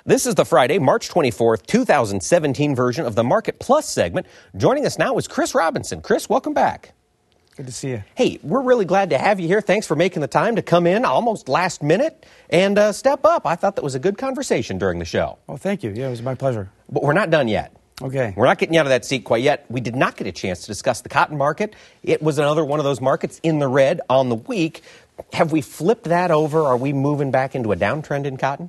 This is the Friday, March 24th, 2017 version of the Market Plus segment. Joining us now is Chris Robinson. Chris, welcome back. Good to see you. Hey, we're really glad to have you here. Thanks for making the time to come in almost last minute and step up. I thought that was a good conversation during the show. Oh, thank you. Yeah, it was my pleasure. But we're not done yet. Okay. We're not getting you out of that seat quite yet. We did not get a chance to discuss the cotton market. It was another one of those markets in the red on the week. Have we flipped that over? Are we moving back into a downtrend in cotton?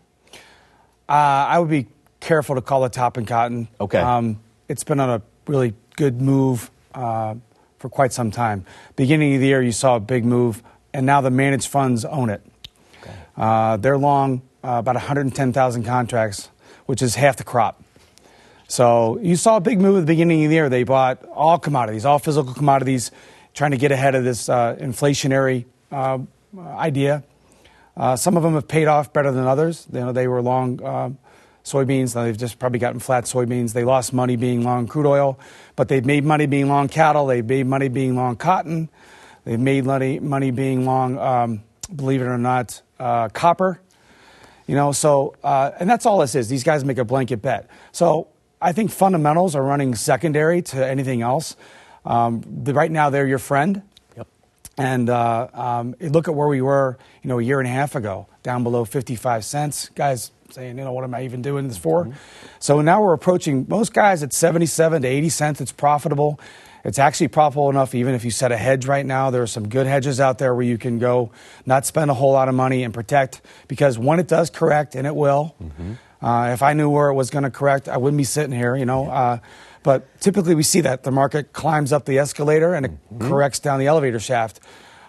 I would be careful to call it top in cotton. Okay. It's been on a really good move for quite some time. Beginning of the year, you saw a big move, and now the managed funds own it. Okay. They're long about 110,000 contracts, which is half the crop. So you saw a big move at the beginning of the year. They bought all commodities, all physical commodities, trying to get ahead of this inflationary idea. Some of them have paid off better than others. You know, they were long soybeans. Now they've just probably gotten flat soybeans. They lost money being long crude oil, but they've made money being long cattle. They've made money being long cotton. They've made money being long, believe it or not, copper. You know, so and that's all this is. These guys make a blanket bet. So I think fundamentals are running secondary to anything else. Right now, they're your friend. And look at where we were, you know, a year and a half ago, down below 55 cents. Guys saying, you know, what am I even doing this for? Mm-hmm. So now we're approaching most guys at 77 to 80 cents. It's profitable. It's actually profitable enough even if you set a hedge right now. There are some good hedges out there where you can go not spend a whole lot of money and protect, because when it does correct, and it will, if I knew where it was going to correct, I wouldn't be sitting here, you know. But typically we see that the market climbs up the escalator and it corrects down the elevator shaft.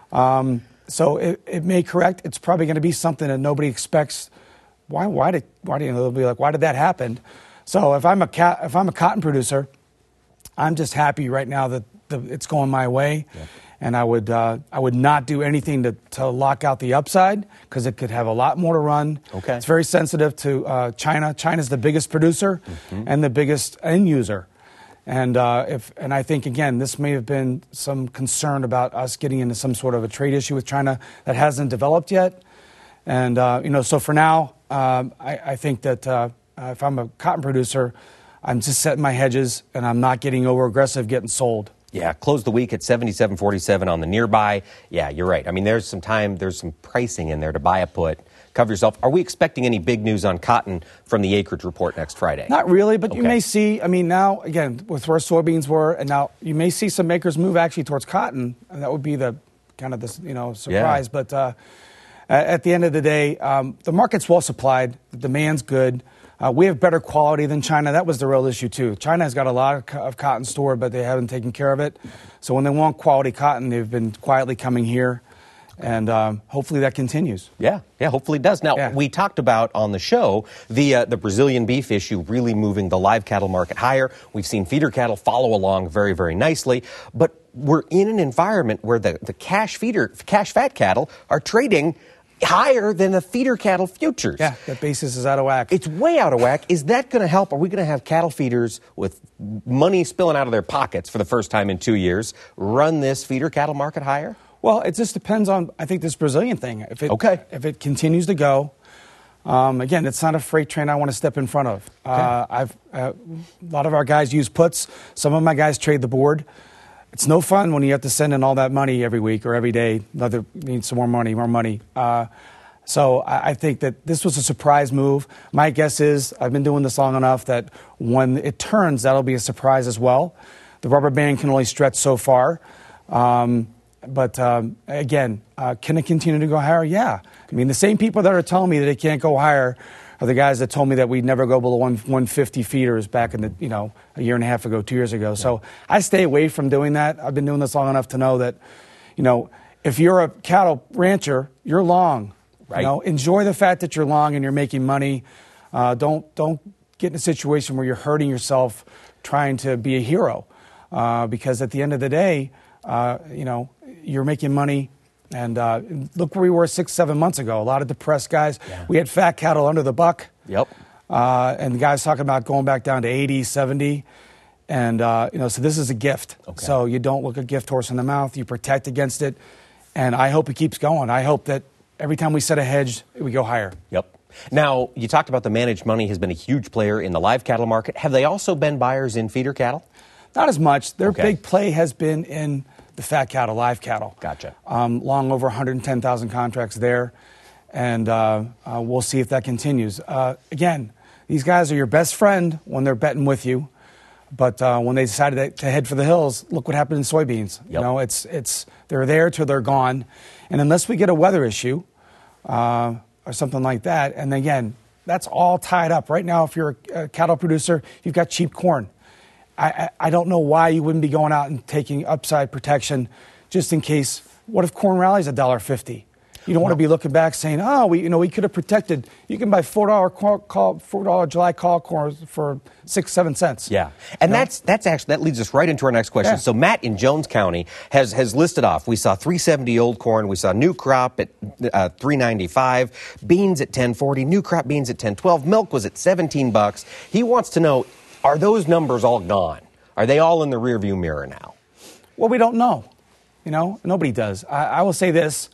So it may correct. It's probably going to be something that nobody expects. Why did they'll be like, why did that happen? So if I'm a cotton producer, I'm just happy right now that it's going my way. Yeah. And I would not do anything to lock out the upside, because it could have a lot more to run. Okay. It's very sensitive to China. China's the biggest producer and the biggest end user. And I think, again, this may have been some concern about us getting into some sort of a trade issue with China that hasn't developed yet. And, you know, so for now, I think that if I'm a cotton producer, I'm just setting my hedges and I'm not getting over aggressive getting sold. Yeah, close the week at 77.47 on the nearby. Yeah, you're right. I mean, there's some pricing in there to buy a put. Cover yourself. Are we expecting any big news on cotton from the acreage report next Friday? Not really, but you may see, I mean, now, again, with where soybeans were, and now you may see some makers move actually towards cotton, and that would be the kind of this, you know, surprise. Yeah. But at the end of the day, the market's well supplied, the demand's good. We have better quality than China. That was the real issue, too. China has got a lot of cotton stored, but they haven't taken care of it. So when they want quality cotton, they've been quietly coming here. And hopefully that continues. Yeah, hopefully it does. Now, we talked about on the show the Brazilian beef issue really moving the live cattle market higher. We've seen feeder cattle follow along very, very nicely. But we're in an environment where the cash fat cattle are trading higher than the feeder cattle futures. Yeah, that basis is out of whack. It's way out of whack. Is that going to help? Are we going to have cattle feeders with money spilling out of their pockets for the first time in 2 years run this feeder cattle market higher? Well, it just depends on, I think, this Brazilian thing. If it continues to go, again, it's not a freight train I want to step in front of. A lot of our guys use puts. Some of my guys trade the board. It's no fun when you have to send in all that money every week or every day. Need some more money. So I think that this was a surprise move. My guess is, I've been doing this long enough that when it turns, that'll be a surprise as well. The rubber band can only stretch so far. But again, can it continue to go higher? Yeah. I mean, the same people that are telling me that it can't go higher are the guys that told me that we'd never go below 150 feeders back in a year and a half ago, 2 years ago. Yeah. So I stay away from doing that. I've been doing this long enough to know that, you know, if you're a cattle rancher, you're long. Right. You know, enjoy the fact that you're long and you're making money. Don't get in a situation where you're hurting yourself trying to be a hero, because at the end of the day, you know, you're making money. And look where we were 6-7 months ago. A lot of depressed guys. Yeah. We had fat cattle under the buck. Yep. And the guys talking about going back down to 80, 70. And, you know, so this is a gift. Okay. So you don't look a gift horse in the mouth. You protect against it. And I hope it keeps going. I hope that every time we set a hedge, we go higher. Yep. Now, you talked about the managed money has been a huge player in the live cattle market. Have they also been buyers in feeder cattle? Not as much. Their big play has been in the fat cattle, live cattle. Gotcha. Long over 110,000 contracts there, and we'll see if that continues. Again, these guys are your best friend when they're betting with you, but when they decided to head for the hills, look what happened in soybeans. Yep. You know, it's they're there till they're gone, and unless we get a weather issue or something like that, and again, that's all tied up right now. If you're a cattle producer, you've got cheap corn. I don't know why you wouldn't be going out and taking upside protection just in case. What if corn rallies $1.50? You don't want to be looking back saying, "Oh, we could have protected." You can buy $4 July call corn for 6-7 cents. Yeah, and that's actually that leads us right into our next question. Yeah. So Matt in Jones County has listed off. We saw 370 old corn. We saw new crop at 395, beans at 1040, new crop beans at 1012, milk was at $17. He wants to know, are those numbers all gone? Are they all in the rearview mirror now? Well, we don't know. You know, nobody does. I will say this.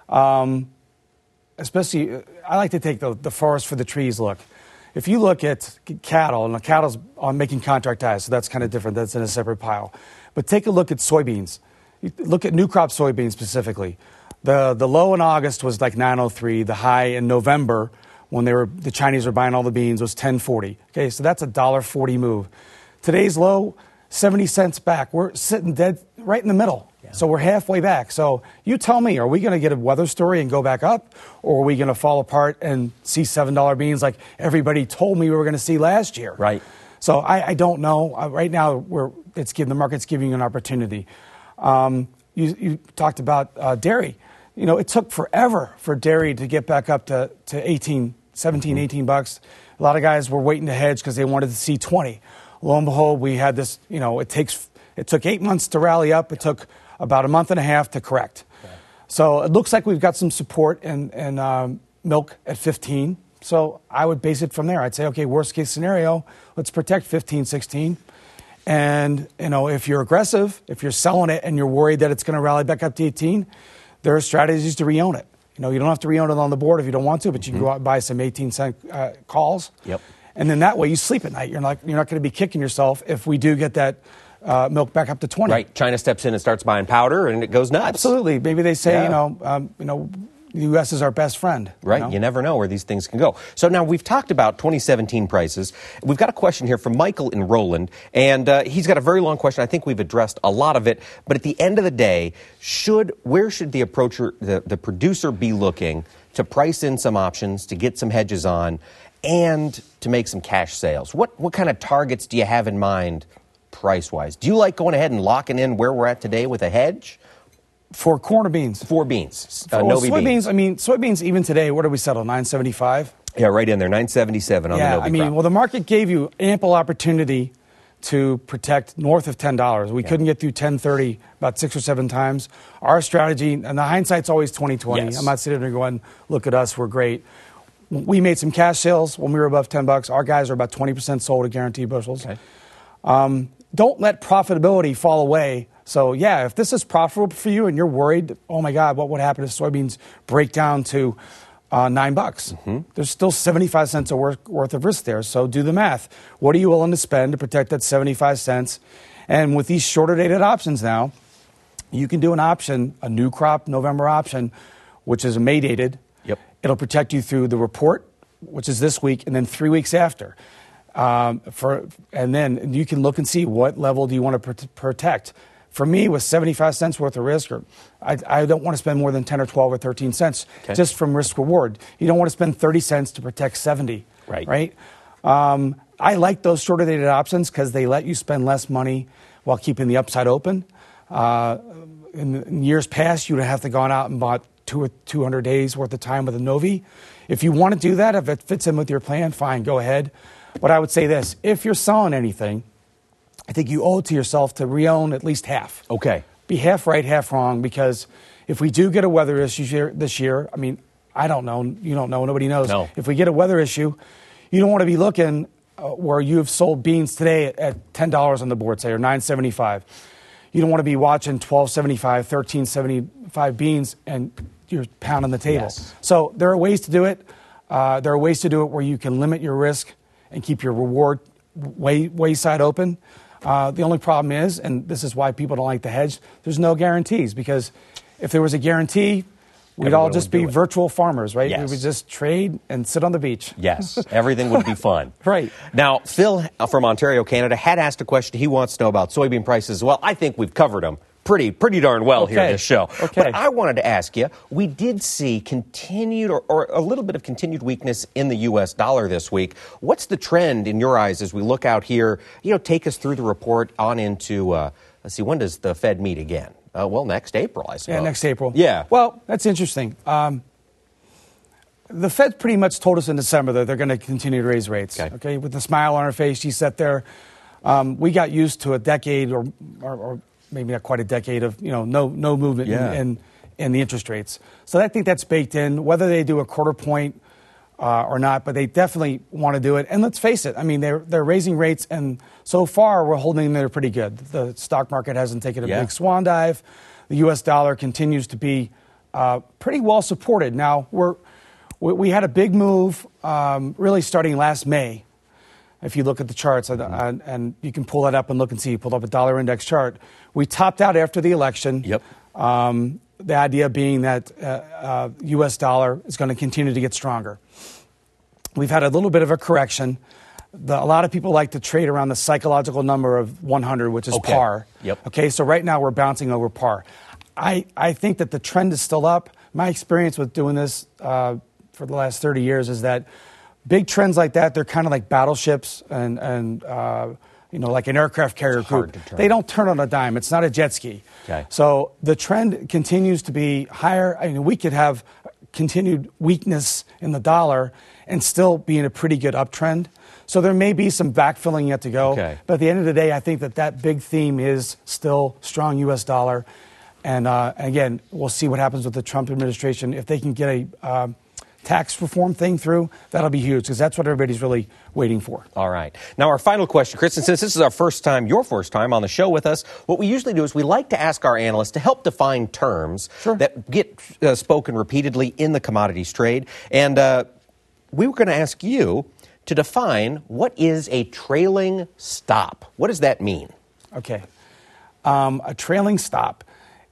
Especially, I like to take the forest for the trees look. If you look at cattle, and the cattle's on making contract highs, so that's kind of different. That's in a separate pile. But take a look at soybeans. You look at new crop soybeans specifically. The low in August was like 903. The high in November, when the Chinese were buying all the beans, was 1040. Okay, so that's a $1.40 move. Today's low, 70 cents back. We're sitting dead right in the middle. Yeah. So we're halfway back. So you tell me, are we going to get a weather story and go back up? Or are we going to fall apart and see $7 beans like everybody told me we were going to see last year? Right. So I don't know. Right now, the market's giving you an opportunity. You talked about dairy. You know, it took forever for dairy to get back up to 17, $18. A lot of guys were waiting to hedge because they wanted to see 20. Lo and behold, we had this, you know, it took 8 months to rally up. It took about a month and a half to correct. Okay. So it looks like we've got some support in milk at 15. So I would base it from there. I'd say, okay, worst case scenario, let's protect 15, 16. And, you know, if you're aggressive, if you're selling it and you're worried that it's going to rally back up to 18, there are strategies to re-own it. You know, you don't have to re-own it on the board if you don't want to, but you can go out and buy some 18-cent calls. Yep. And then that way you sleep at night. You're not going to be kicking yourself if we do get that milk back up to 20. Right. China steps in and starts buying powder, and it goes nuts. Absolutely. Maybe they say, the U.S. is our best friend. Right. You never know where these things can go. So now we've talked about 2017 prices. We've got a question here from Michael in Roland, and he's got a very long question. I think we've addressed a lot of it. But at the end of the day, where should the producer be looking to price in some options, to get some hedges on, and to make some cash sales? What kind of targets do you have in mind price-wise? Do you like going ahead and locking in where we're at today with a hedge? For corn or beans? For beans. Soybeans, beans. I mean, soybeans even today, where do we settle, 975? Yeah, right in there, 977 on the Novi crop. Well, the market gave you ample opportunity to protect north of $10. We couldn't get through 1030 about 6 or 7 times. Our strategy, and the hindsight's always 20/20. Yes. I'm not sitting there going, look at us, we're great. We made some cash sales when we were above $10. Our guys are about 20% sold at guaranteed bushels. Okay. Don't let profitability fall away. So, yeah, if this is profitable for you and you're worried, oh, my God, what would happen if soybeans break down to $9? Mm-hmm. There's still 75 cents worth of risk there. So do the math. What are you willing to spend to protect that 75 cents? And with these shorter dated options now, you can do an option, a new crop November option, which is May dated. Yep. It'll protect you through the report, which is this week, and then 3 weeks after. And then you can look and see what level do you want to protect. For me, with 75 cents worth of risk, I don't want to spend more than 10 or 12 or 13 cents just from risk reward. You don't want to spend 30 cents to protect 70. Right? I like those shorter dated options because they let you spend less money while keeping the upside open. In years past, you would have to gone out and bought 200 days worth of time with a Novi. If you want to do that, if it fits in with your plan, fine, go ahead. But I would say this, if you're selling anything, I think you owe it to yourself to re-own at least half. Okay. Be half right, half wrong, because if we do get a weather issue this year, I mean, I don't know, you don't know, nobody knows. No. If we get a weather issue, you don't want to be looking where you've sold beans today at $10 on the board, say, or $9.75. You don't want to be watching $12.75, $13.75 beans, and you're pounding the table. Yes. So there are ways to do it. There are ways to do it where you can limit your risk and keep your reward way side open. The only problem is, and this is why people don't like to hedge, there's no guarantees, because if there was a guarantee, we'd all just be virtual farmers, right? Yes. We would just trade and sit on the beach. Yes, everything would be fun. Right. Now, Phil from Ontario, Canada, had asked a question. He wants to know about soybean prices as well. I think we've covered them pretty darn well here in this show. Okay. But I wanted to ask you, we did see continued or a little bit of continued weakness in the U.S. dollar this week. What's the trend in your eyes as we look out here? Take us through the report on into, let's see, when does the Fed meet again? Well, next April, I suppose. Yeah, next April. Yeah. Well, that's interesting. The Fed pretty much told us in December that they're going to continue to raise rates. Okay, with a smile on her face, she sat there. We got used to a decade or maybe not quite a decade of no movement in the interest rates. So I think that's baked in, whether they do a quarter point or not, but they definitely want to do it. And let's face it, I mean, they're raising rates, and so far we're holding them there pretty good. The stock market hasn't taken a big swan dive. The U.S. dollar continues to be pretty well supported. Now, we had a big move really starting last May. If you look at the charts, and you can pull that up and look and see, you pulled up a dollar index chart. We topped out after the election. Yep. The idea being that U.S. dollar is going to continue to get stronger. We've had a little bit of a correction. A lot of people like to trade around the psychological number of 100, which is par. Yep. Okay, so right now we're bouncing over par. I think that the trend is still up. My experience with doing this for the last 30 years is that big trends like that, they're kind of like battleships and like an aircraft carrier group. They don't turn on a dime. It's not a jet ski. Okay. So the trend continues to be higher. I mean, we could have continued weakness in the dollar and still be in a pretty good uptrend. So there may be some backfilling yet to go. Okay. But at the end of the day, I think that big theme is still strong U.S. dollar. And again, we'll see what happens with the Trump administration. If they can get a tax reform thing through, that'll be huge, because that's what everybody's really waiting for. All right. Now, our final question, Chris, and since this is your first time on the show with us, what we usually do is we like to ask our analysts to help define terms that get spoken repeatedly in the commodities trade. And we were going to ask you to define what is a trailing stop. What does that mean? Okay. A trailing stop.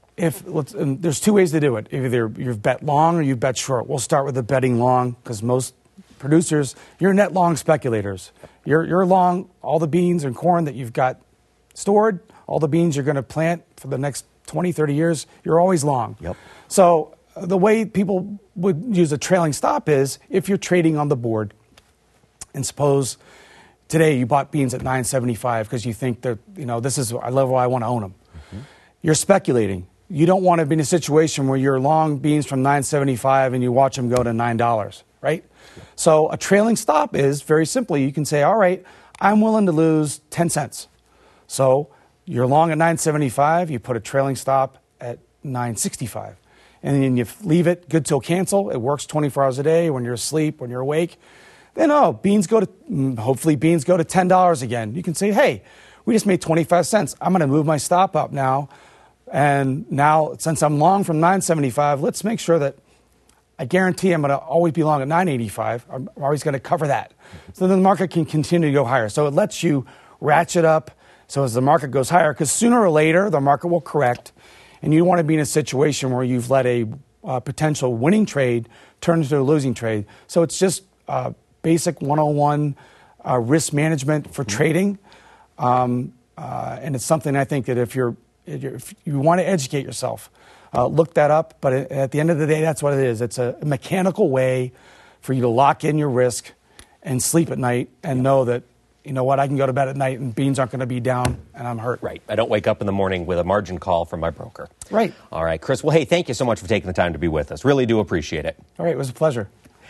There's two ways to do it. Either you've bet long or you've bet short. We'll start with the betting long, because most producers, you're net long speculators. You're long all the beans and corn that you've got stored, all the beans you're going to plant for the next 20, 30 years. You're always long. Yep. So the way people would use a trailing stop is if you're trading on the board, and suppose today you bought beans at $9.75 because you think that this is a level I want to own them. Mm-hmm. You're speculating. You don't want to be in a situation where you're long beans from $9.75 and you watch them go to $9, right? Yeah. So a trailing stop is very simply, you can say, all right, I'm willing to lose 10 cents. So you're long at $9.75, you put a trailing stop at $9.65. And then you leave it good till cancel. It works 24 hours a day when you're asleep, when you're awake. Then, hopefully beans go to $10 again. You can say, hey, we just made 25 cents. I'm going to move my stop up now. And now, since I'm long from $9.75, let's make sure that I guarantee I'm going to always be long at $9.85. I'm always going to cover that. So then the market can continue to go higher. So it lets you ratchet up so as the market goes higher, because sooner or later the market will correct. And you don't want to be in a situation where you've let a potential winning trade turn into a losing trade. So it's just basic 101 risk management for trading. And it's something I think that if you want to educate yourself, look that up. But at the end of the day, that's what it is. It's a mechanical way for you to lock in your risk and sleep at night and know that, you know what, I can go to bed at night and beans aren't going to be down and I'm hurt. Right. I don't wake up in the morning with a margin call from my broker. Right. All right, Chris. Well, hey, thank you so much for taking the time to be with us. Really do appreciate it. All right. It was a pleasure.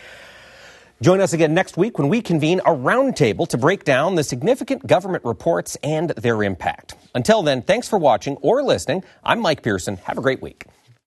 Join us again next week when we convene a roundtable to break down the significant government reports and their impact. Until then, thanks for watching or listening. I'm Mike Pearson. Have a great week.